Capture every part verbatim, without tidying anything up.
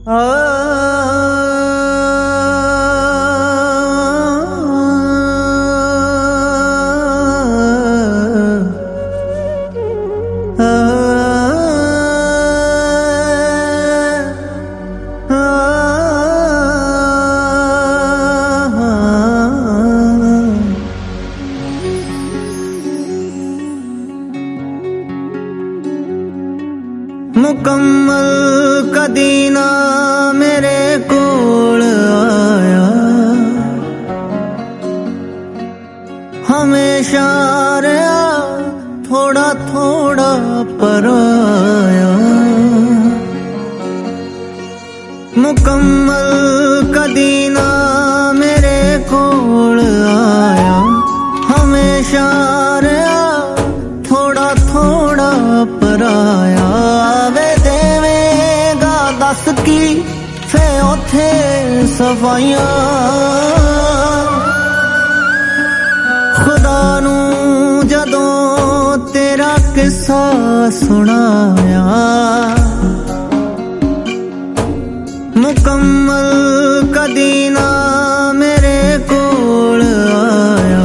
मुकम्मल कदी ना मेरे कोल आया, हमेशा रहा थोड़ा थोड़ा पराया। मुकम्मल कदी ना मेरे कोल आया, हमेशा रहा थोड़ा थोड़ा पराया। दस की फे उथे सफाइयां, खुदा नू जदों तेरा किस्सा सुनाया। मुकम्मल कदी ना मेरे कोल आया।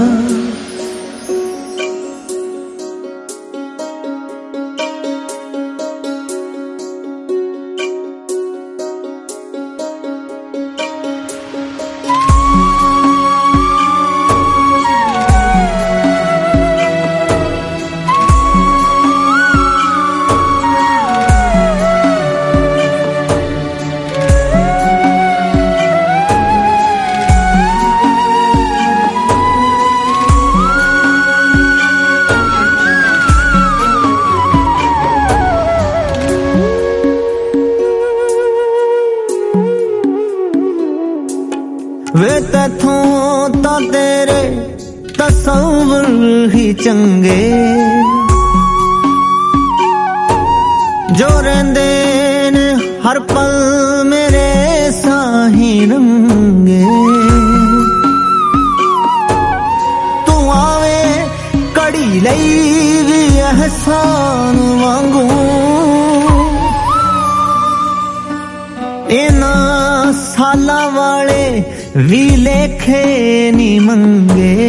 वे तैथों ता तेरे तसव्वुर ही चंगे, जो रहंदे ने हर पल मेरे साही रंगे। तू आवे कड़ी लई भी एहसान वांगू, इना साला वाले भी लेखे नी मंगे।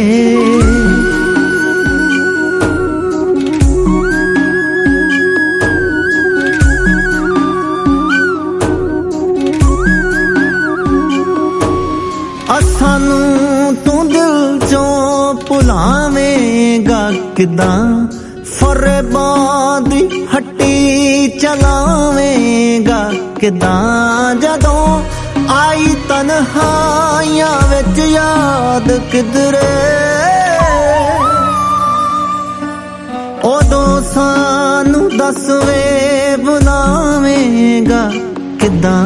असानू तू दिल चों भुलावेगा किदां, फरेबादी हट्टी चलावेगा किदां। जदों आई तन्हाइयां विच याद किधरे, ओदों सानू दस वे बुलावेगा किदां।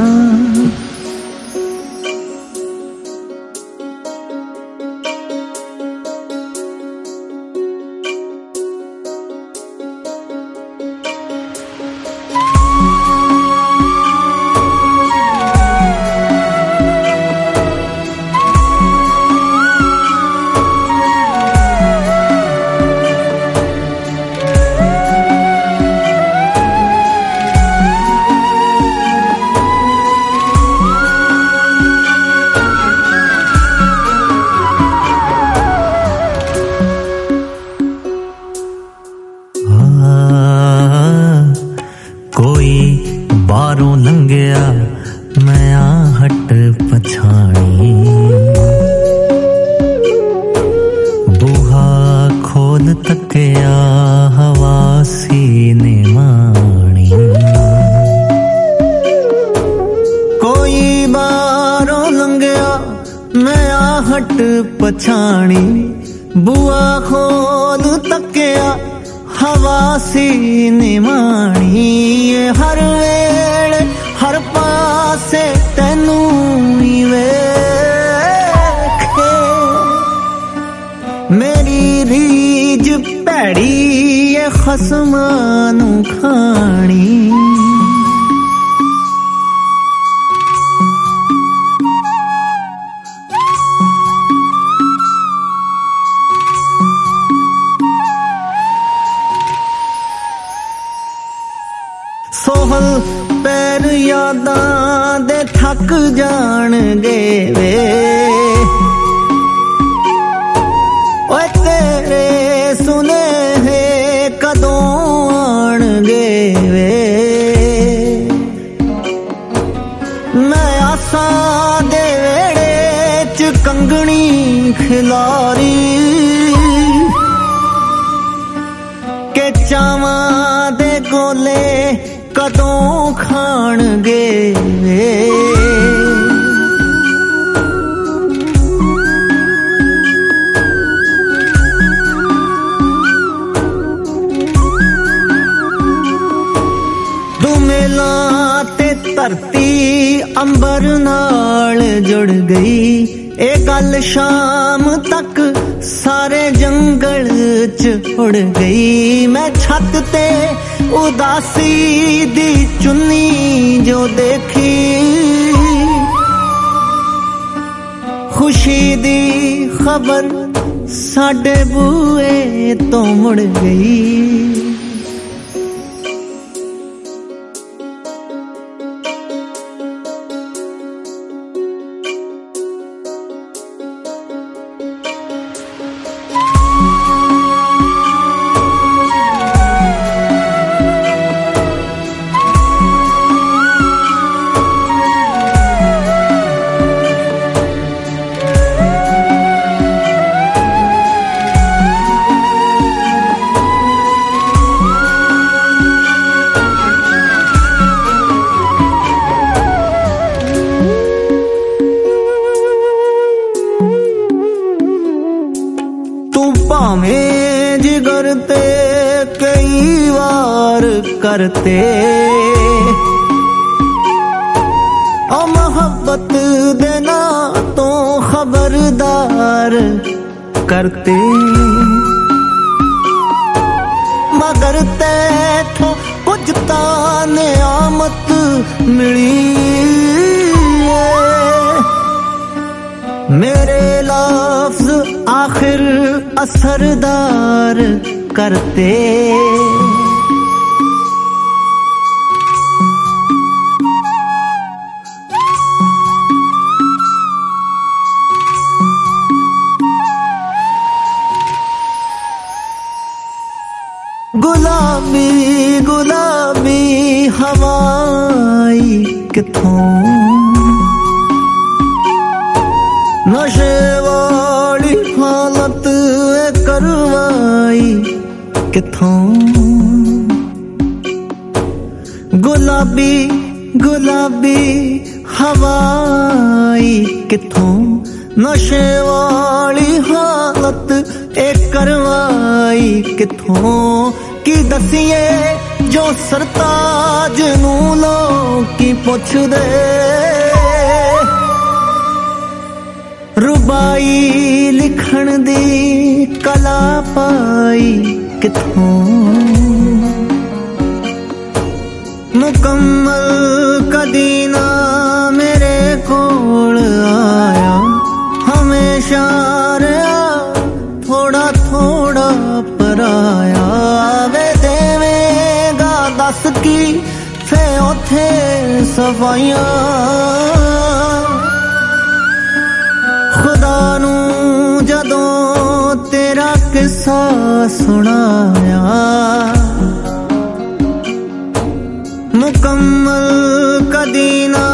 कोई बारों लंघिया मैं आहट पछाणी, बूहा खोल तकिया हवा सीने माणी। कोई बारों लंघिया मैं आहट पछाणी, बुआ खोल तकिया हवा सीने माणी। हर वेले हर पासे तैनू ही वेखे, मेरी रीज भैड़ी ए खसमां नू खाणी। सोहल पैर यादां दे थक जाणगे वे ओए तेरे सुनेहे कदों आणगे वे मैं आसां दे वेड़े च कंगनी खिलारी के चावां दे गोले कदों खाणगे वे धरती अंबर नाल जुड़ गई ए गल शाम तक सारे जंगल च उड़ गई मैं छत ते उदासी दी चुन्नी जो देखी खुशी दी खबर साडे बूए तो मुड़ गई भावें जिगर ते कई वार करते ओ मोहब्बत देना तो खबरदार करते मगर तैथों कुछ तां नियामत मिली मेरे लफ्ज आखिर असरदार करते गुलाबी गुलाबी हवाई किथों नशे वाली हालत करवाई किथों गुलाबी गुलाबी हवाई किथों नशे वाली हालत ए करवाई किथों की दसिए जो सरताज नू लोग की पुछ दे रुबाई लिखण दी कला पाई किथों मुकम्मल कदी ना मेरे कोल आया हमेशा रहा थोड़ा थोड़ा पराया वे देवेगा दस की फे उथे सफाइयां खुदा नू जदों तेरा किस्सा सुनाया मुकम्मल कदी ना